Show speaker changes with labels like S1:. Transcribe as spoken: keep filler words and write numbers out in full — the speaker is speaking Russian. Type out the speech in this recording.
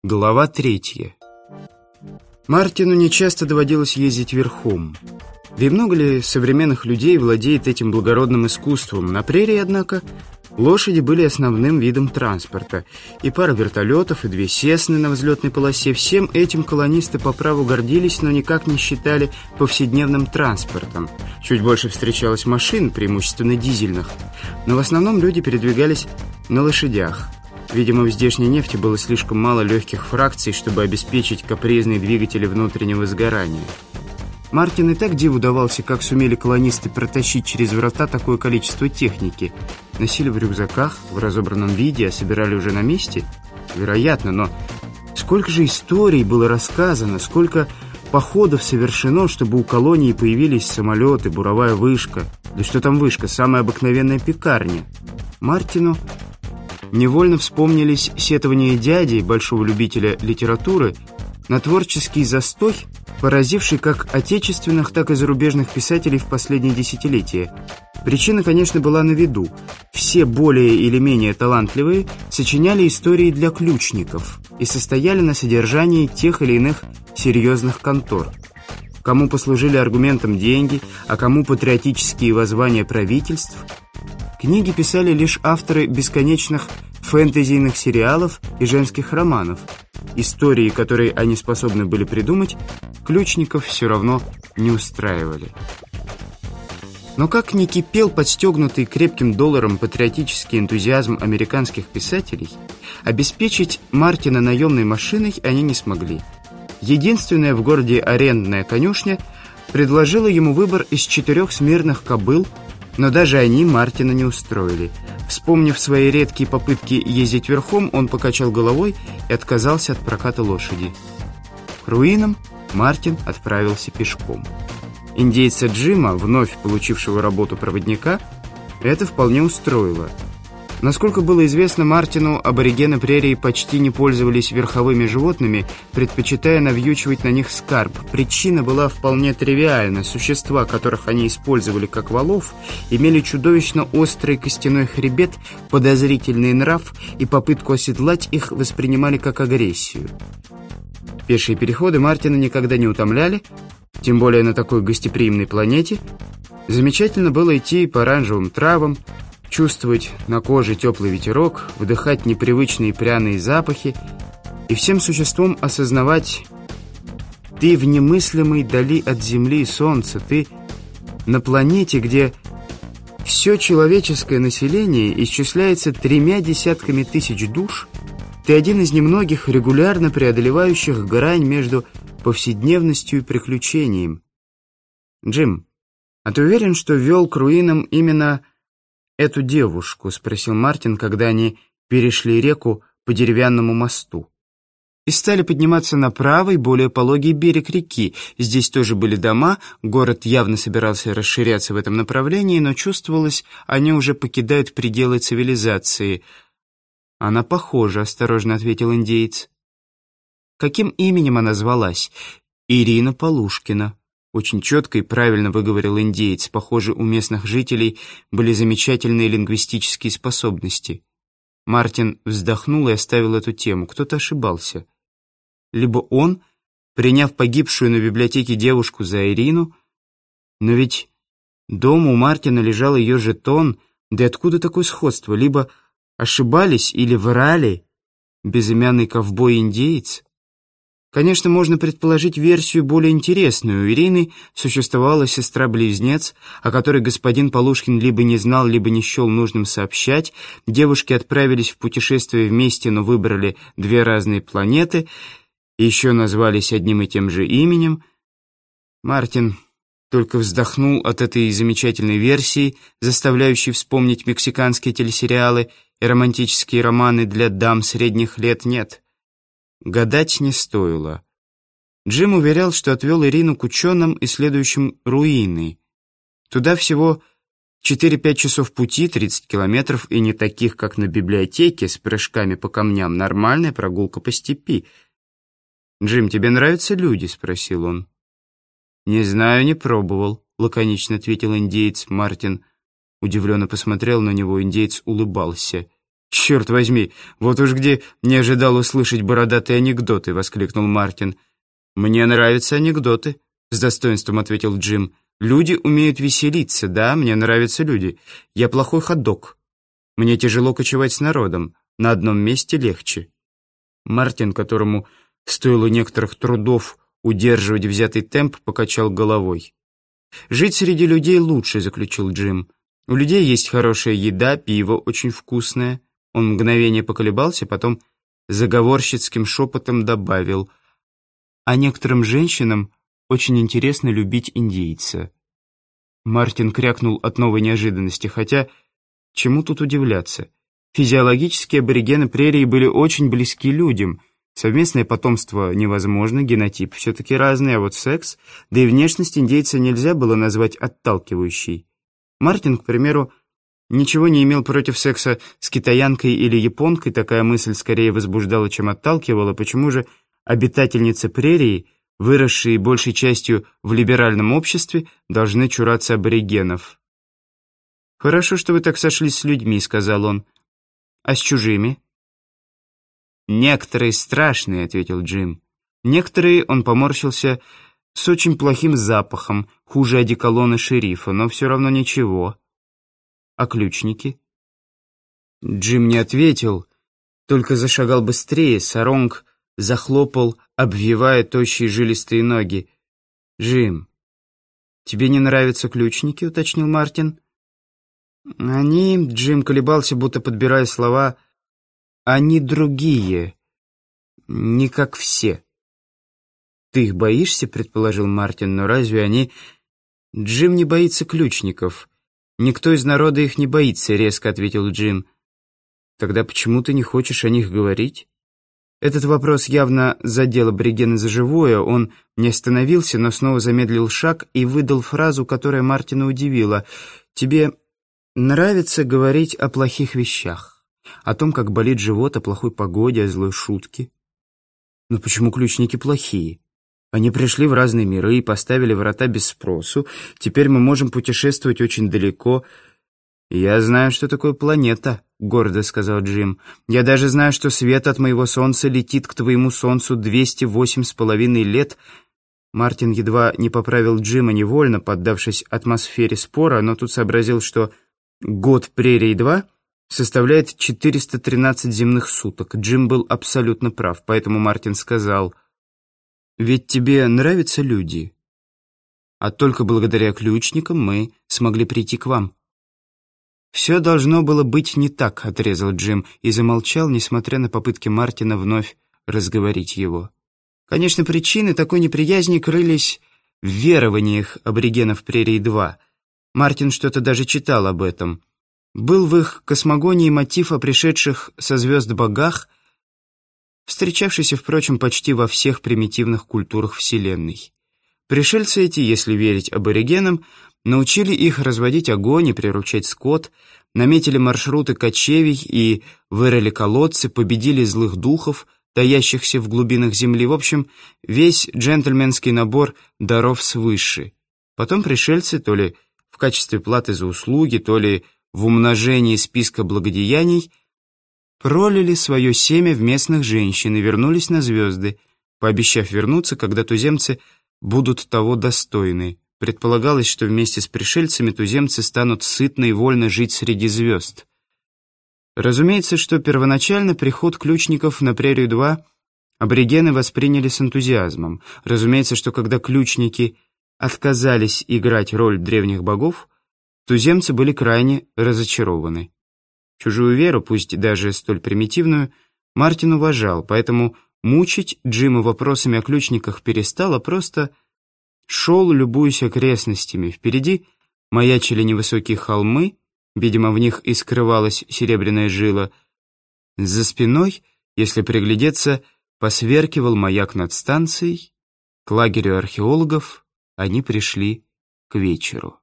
S1: Глава третья. Мартину нечасто доводилось ездить верхом. Да и много ли современных людей владеет этим благородным искусством? На прерии, однако, лошади были основным видом транспорта. И пара вертолетов, и две «Сесны» на взлетной полосе. Всем этим колонисты по праву гордились, но никак не считали повседневным транспортом. Чуть больше встречалось машин, преимущественно дизельных. Но в основном люди передвигались на лошадях. Видимо, в здешней нефти было слишком мало легких фракций, чтобы обеспечить капризные двигатели внутреннего сгорания. Мартин и так диву давался, как сумели колонисты протащить через врата такое количество техники. Носили в рюкзаках, в разобранном виде, а собирали уже на месте? Вероятно, но сколько же историй было рассказано, сколько походов совершено, чтобы у колонии появились самолеты, буровая вышка. Да что там вышка, самая обыкновенная пекарня. Мартину невольно вспомнились сетования дяди, большого любителя литературы, на творческий застой, поразивший как отечественных, так и зарубежных писателей в последние десятилетия. Причина, конечно, была на виду. Все более или менее талантливые сочиняли истории для ключников и состояли на содержании тех или иных серьезных контор. Кому послужили аргументом деньги, а кому патриотические воззвания правительств. Книги писали лишь авторы бесконечных фэнтезийных сериалов и женских романов. Истории, которые они способны были придумать, ключников все равно не устраивали. Но как ни кипел подстегнутый крепким долларом патриотический энтузиазм американских писателей, обеспечить Мартина наемной машиной они не смогли. Единственная в городе арендная конюшня предложила ему выбор из четырех смирных кобыл, но даже они Мартина не устроили. Вспомнив свои редкие попытки ездить верхом, он покачал головой и отказался от проката лошади. К руинам Мартин отправился пешком. Индейца Джима, вновь получившего работу проводника, это вполне устроило. Насколько было известно Мартину, аборигены прерии почти не пользовались верховыми животными, предпочитая навьючивать на них скарб. Причина была вполне тривиальна. Существа, которых они использовали как валов, имели чудовищно острый костяной хребет, подозрительный нрав, и попытку оседлать их воспринимали как агрессию. Пешие переходы Мартина никогда не утомляли, тем более на такой гостеприимной планете. Замечательно было идти по оранжевым травам, чувствовать на коже теплый ветерок, вдыхать непривычные пряные запахи и всем существом осознавать: ты в немыслимой дали от земли и солнца, ты на планете, где все человеческое население исчисляется тремя десятками тысяч душ, ты один из немногих, регулярно преодолевающих грань между повседневностью и приключением. «Джим, а ты уверен, что вел к руинам именно эту девушку?» — спросил Мартин, когда они перешли реку по деревянному мосту и стали подниматься на правый, более пологий берег реки. Здесь тоже были дома, город явно собирался расширяться в этом направлении, но чувствовалось, они уже покидают пределы цивилизации. «Она похожа», — осторожно ответил индеец. «Каким именем она звалась?» «Ирина Полушкина». Очень четко и правильно выговорил индеец. Похоже, у местных жителей были замечательные лингвистические способности. Мартин вздохнул и оставил эту тему. Кто-то ошибался. Либо он, приняв погибшую на библиотеке девушку за Ирину, но ведь дома у Мартина лежал ее жетон, да и откуда такое сходство? Либо ошибались или врали безымянный ковбой-индеец. Конечно, можно предположить версию более интересную. У Ирины существовала сестра-близнец, о которой господин Полушкин либо не знал, либо не счел нужным сообщать. Девушки отправились в путешествие вместе, но выбрали две разные планеты, и еще назвались одним и тем же именем. Мартин только вздохнул от этой замечательной версии, заставляющей вспомнить мексиканские телесериалы и романтические романы для дам средних лет. Нет. Гадать не стоило. Джим уверял, что отвел Ирину к ученым, исследующим руины. Туда всего четыре-пять часов пути, тридцать километров, и не таких, как на библиотеке, с прыжками по камням. Нормальная прогулка по степи. «Джим, тебе нравятся люди?» — спросил он. «Не знаю, не пробовал», — лаконично ответил индеец. Мартин удивленно посмотрел на него, индеец улыбался. «Черт возьми, вот уж где не ожидал услышать бородатые анекдоты», — воскликнул Мартин. «Мне нравятся анекдоты», — с достоинством ответил Джим. «Люди умеют веселиться, да, мне нравятся люди. Я плохой хот-дог. Мне тяжело кочевать с народом, на одном месте легче». Мартин, которому стоило некоторых трудов удерживать взятый темп, покачал головой. «Жить среди людей лучше», — заключил Джим. «У людей есть хорошая еда, пиво очень вкусное». Он мгновение поколебался, потом заговорщицким шепотом добавил: «А некоторым женщинам очень интересно любить индейца». Мартин крякнул от новой неожиданности, хотя чему тут удивляться? Физиологически аборигены прерии были очень близки людям. Совместное потомство невозможно, генотип все-таки разный, а вот секс, да и внешность индейца нельзя было назвать отталкивающей. Мартин, к примеру, ничего не имел против секса с китаянкой или японкой, такая мысль скорее возбуждала, чем отталкивала. Почему же обитательницы прерии, выросшие большей частью в либеральном обществе, должны чураться аборигенов? «Хорошо, что вы так сошлись с людьми», — сказал он. «А с чужими?» «Некоторые страшные», — ответил Джим. «Некоторые», — он поморщился, — «с очень плохим запахом, хуже одеколона шерифа, но все равно ничего». «А ключники?» Джим не ответил, только зашагал быстрее. Саронг захлопал, обвивая тощие жилистые ноги. «Джим, тебе не нравятся ключники?» — уточнил Мартин. «Они...» — Джим колебался, будто подбирая слова. «Они другие, не как все». «Ты их боишься?» — предположил Мартин. «Но разве они...» «Джим не боится ключников. Никто из народа их не боится», — резко ответил Джим. «Тогда почему ты не хочешь о них говорить?» Этот вопрос явно задел аборигена за живое. Он не остановился, но снова замедлил шаг и выдал фразу, которая Мартина удивила. «Тебе нравится говорить о плохих вещах, о том, как болит живот, о плохой погоде, о злой шутке. Но почему ключники плохие? Они пришли в разные миры и поставили врата без спросу. Теперь мы можем путешествовать очень далеко». «Я знаю, что такое планета», — гордо сказал Джим. «Я даже знаю, что свет от моего солнца летит к твоему солнцу двести восемь с половиной лет». Мартин едва не поправил Джима невольно, поддавшись атмосфере спора, но тут сообразил, что год прерий-два составляет четыреста тринадцать земных суток. Джим был абсолютно прав, поэтому Мартин сказал: «Ведь тебе нравятся люди, а только благодаря ключникам мы смогли прийти к вам». «Все должно было быть не так», — отрезал Джим и замолчал, несмотря на попытки Мартина вновь разговорить его. Конечно, причины такой неприязни крылись в верованиях аборигенов прерий-два. Мартин что-то даже читал об этом. Был в их космогонии мотив о пришедших со звезд богах, встречавшийся, впрочем, почти во всех примитивных культурах Вселенной. Пришельцы эти, если верить аборигенам, научили их разводить огонь и приручать скот, наметили маршруты кочевий и вырыли колодцы, победили злых духов, таящихся в глубинах земли. В общем, весь джентльменский набор даров свыше. Потом пришельцы, то ли в качестве платы за услуги, то ли в умножении списка благодеяний, пролили свое семя в местных женщин и вернулись на звезды, пообещав вернуться, когда туземцы будут того достойны. Предполагалось, что вместе с пришельцами туземцы станут сытно и вольно жить среди звезд. Разумеется, что первоначально приход ключников на прерию-два аборигены восприняли с энтузиазмом. Разумеется, что когда ключники отказались играть роль древних богов, туземцы были крайне разочарованы. Чужую веру, пусть даже столь примитивную, Мартин уважал, поэтому мучить Джима вопросами о ключниках перестал, а просто шел, любуясь окрестностями. Впереди маячили невысокие холмы, видимо, в них и скрывалась серебряная жила. За спиной, если приглядеться, посверкивал маяк над станцией. К лагерю археологов они пришли к вечеру.